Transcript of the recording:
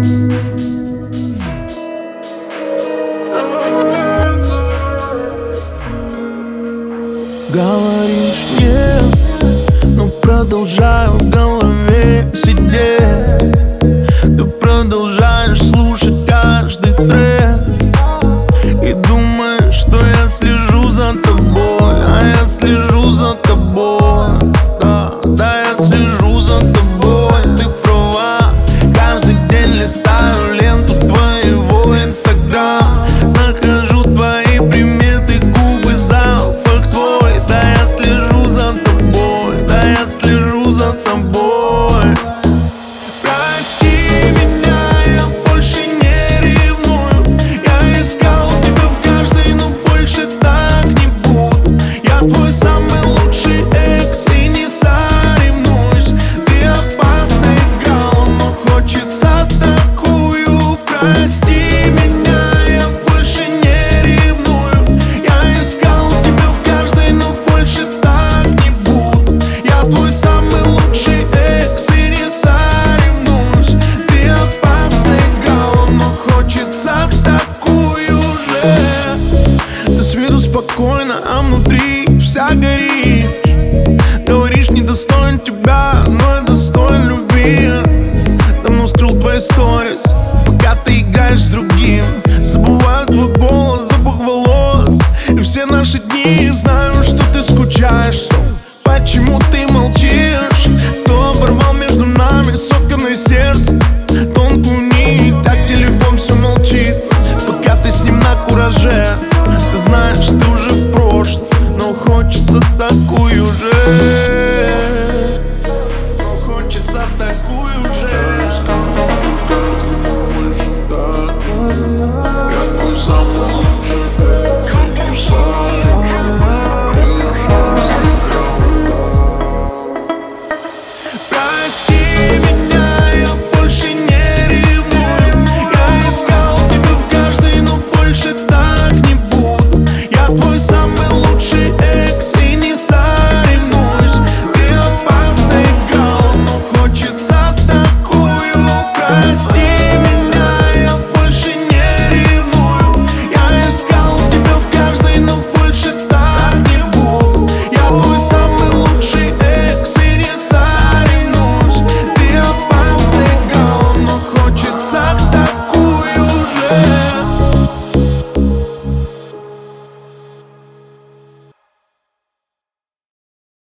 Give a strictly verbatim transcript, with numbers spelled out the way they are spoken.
Говоришь нет, но продолжаю в голове сидеть. Ты продолжаешь слушать каждый трек и думаешь, что я слежу за тобой. А я слежу за тобой, да, да, я слежу за тобой. Ты права, каждый день листаю ленту твоего инстаграм. Нахожу твои приметы, губы, запах твой. Да, я слежу за тобой, да, я слежу за тобой. Прости меня, я больше не ревную. Я искал тебя в каждой, но больше так не буду. Я твой самый лучший экс и не соревнуюсь. Ты опасно играла, но хочется такую. Прости меня, я больше не ревную. Я искал тебя в каждой, но больше так не буду. Я твой самый лучший экс и не соревнуюсь. Ты опасно играла, но хочется такую же. Ты с виду спокойно, а внутри вся горишь. Говоришь, недостоин тебя, но я достоин любви. Давно скрыл твои сторис, пока ты играешь с другим. Забываю твой голос, запах волос и все наши дни. Знаю, что ты скучаешь, почему ты молчишь?